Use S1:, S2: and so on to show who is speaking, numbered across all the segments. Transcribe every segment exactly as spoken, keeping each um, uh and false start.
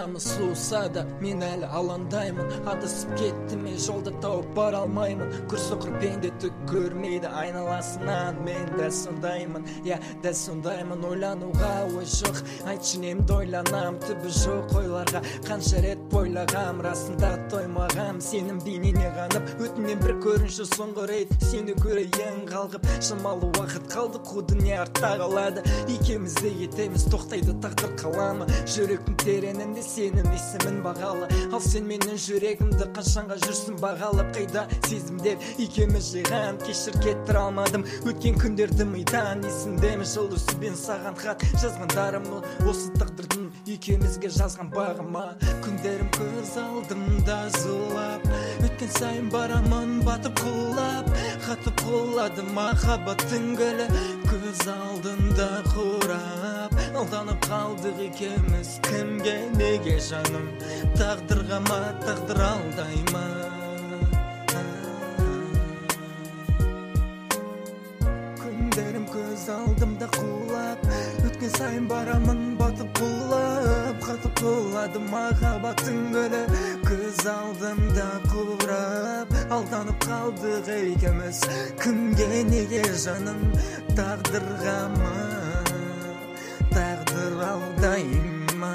S1: Жанымыз суыса да мен әлі алаңдаймын. Адасып кеттім мен, жолда тауып бара алмаймын. Күрсоқыр пенде түк көрмейді айналасынан. Мен дәл сондаймын, я дәл сондаймын. Ойлануға ой жоқ, айтшы немді ойланам. Түбі жоқ ойларға қанша рет бойлағам. Расында тоймағам, сенің бейнеңе қанып. Өтінен бір көрінші соңғы рет сені көрейін қалғып. Шамалы уақыт қалды, қу дүние артта қалады. Екеуміз де кетеміз, тоқтайды тағдыр қаламы. Жүректің тереңінде сенің есімін бағалы. Ал сен менің жүрегімді қашанға жүрсің бағалап. Қайда сезімдер екеуміз жиған, кешір кеттіре алмадым өткен күндерді мидан. Есімдемі жыл үсібен саған хат жазғандарымы, осы тағдырдың екеумізге жазған бағыма. Күндерім көз алдымда зулап, өткен сайын барамын батып құлап. Қатып құлады махаббаттың гүлі, көз алдында қурап. Алданып қалдық екеуміз, кімге неге жаным? Тағдырға ма, тағдыр алдай ма? Күндерім көз алдымда құлап, өткен сайын барамын батып құлап. Қатып құлады махаббаттың гүлі, көз алдымда қурап. Алданып қалдық екеуміз, кімге неге жаным? Тағдырға ма, тағдыр алдай ма?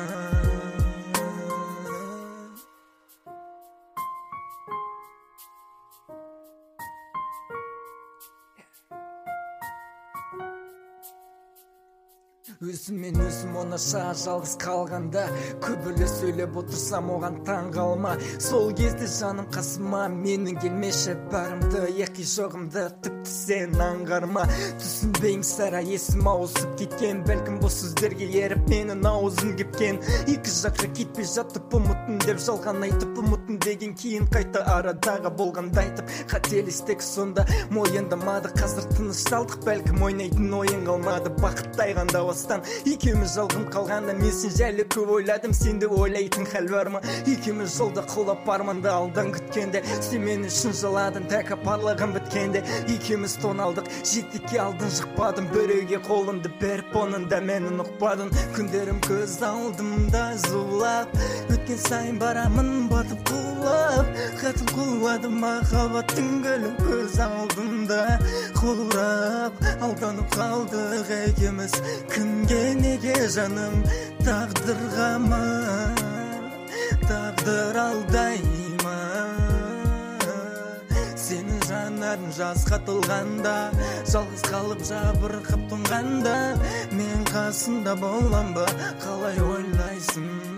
S1: Өзіммен өзім оңаша жалғыз қалғанда, көбілі сөйлеп отырсам оған таң қалма. Сол кезде жаным қасыма менің келмеші барымды, яқи жоғымды тіпті сен аңғарма. Түсінбейін сара есім ауысып кеткен, бәлкім бұл сөздерге еріп менің аузым кепкен. Екі жаққа кетпей жатып ұмытын деп жалған айтып, ұмытын деген кейін қайта арадағы болғанды айтып. Қателестік сонда мойындамады, қазір тынышталдық, бәлкім ойнайтын ойын қалмады. Бақыттайғанда остан екеуміз жалғым қалғанда, мен сен жайлы көп ойладым, сенде ойлайтын хәл бар ма? Екеуміз жолда құлап арманды алдан күткенде, сен мен үшін жыладың тәкаппарлығым біткенде. Екеуміз тоналдық, жетікке алдын жықпадым, біреуге қолымды беріп оның да менің ұқпадың. Күндерім көз алдымда зулап, өткен сайын барамын батып құлап. Қатып құлады махаббаттың гүлі, көз алдымда қурап. Алданып қалдық екеуміз, кімге неге жаным? Тағдырға ма, тағдыр алдай ма? Сенің жанарың жаз қатылғанда, жалғыз қалып жабырқап тұнғанда, мен қасында болам ба, қалай ойлайсың?